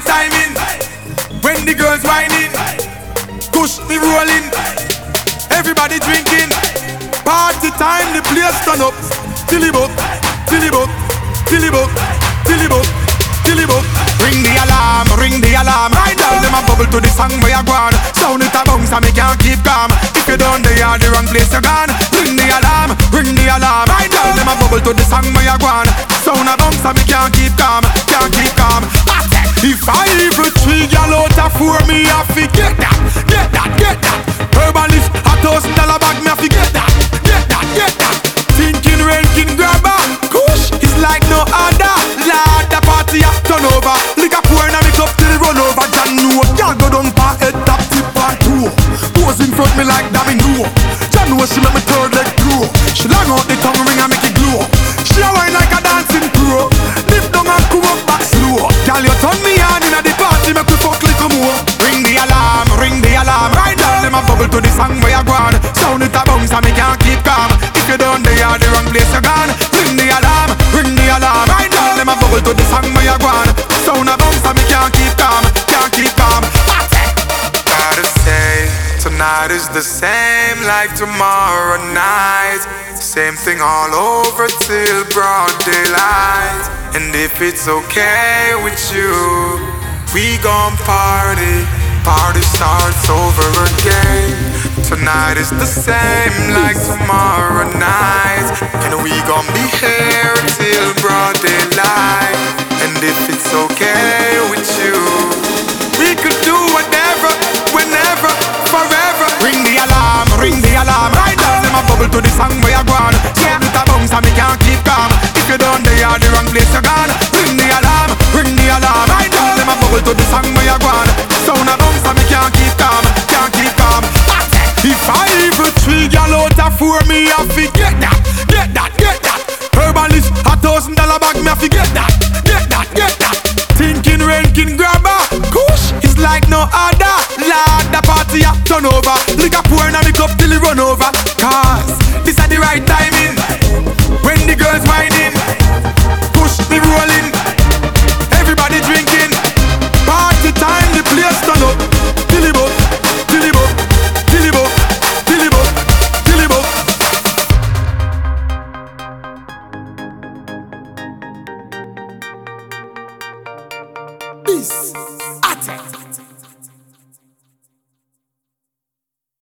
timing. When the girls whining, push me rolling. Everybody drinking. Party time, the place turn up. Till it up, till it up, till it up, till it up, till it up. Ring the alarm, ring the alarm. Right now, them a bubble to the song where you gone. Sound it a bounce and me can't keep calm. If you don't, they are the wrong place you gone. Ring the alarm, ring the alarm. Right now, them a bubble to the song where you gone. Sound a bounce and me can't keep calm, can't keep calm. If I even three gal out of four, me I forget that, get that, get that. Herbalist, $1,000 bag, me I forget that, get that, get that. Thinking ranking grabber, kush is like no other. Lord, the party a turn over. Lick a pour in a me cup till it run over. John know, y'all go down for head top tip on two. Pose in front me like domino. John know she make me third leg through. She long out the tongue ring and make it glow. She a wine like a dancing pro. Lift down and come up back slow. Girl, you turn me on in a the party, make we fuck little more. Ring the alarm, ring the alarm. Right now, them a bubble to the song where you gone. Sound it a bounce and me can't keep calm. If you don't, they are the wrong place you gone. Ring the alarm, ring the alarm. Right now, them a bubble to the song where you gone. Sound a bounce and me can't keep calm, can't keep calm. Gotta say, tonight is the same like tomorrow night. Same thing all over till broad daylight. And if it's okay with you, we gon' party. Party starts over again. Tonight is the same like tomorrow night. And we gon' be here till broad daylight. And if it's okay with you, we could do whatever, whenever, forever. Ring the alarm, ring the alarm. Right now, them a bubble to the song where you gone. Sound it a bounce and me can't keep calm. If you don't, they are the wrong place you gone. Ring the alarm, ring the alarm. Right now, them a bubble to the song where you gone. Sound a bounce and me can't keep calm, can't keep calm. If I even three gal out of four, me I forget that, get that, get that. Herbalist, $1,000 bag, me I forget that, get that, get that. Thinking ranking grabber, kush is like no other. Lord, the party a turn over. Lick a pour in a me cup till it run over.